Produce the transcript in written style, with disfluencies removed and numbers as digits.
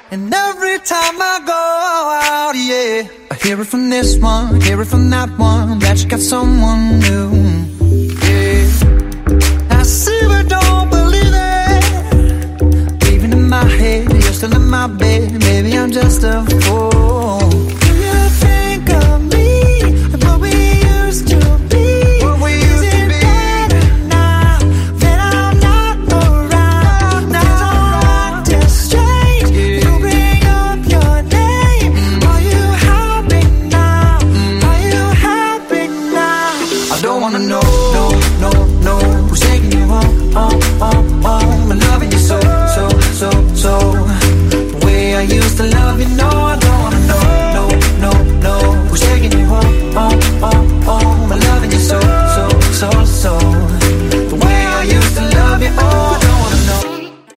And every time I go out, yeah, I hear it from this one, hear it from that one, that you got someone new.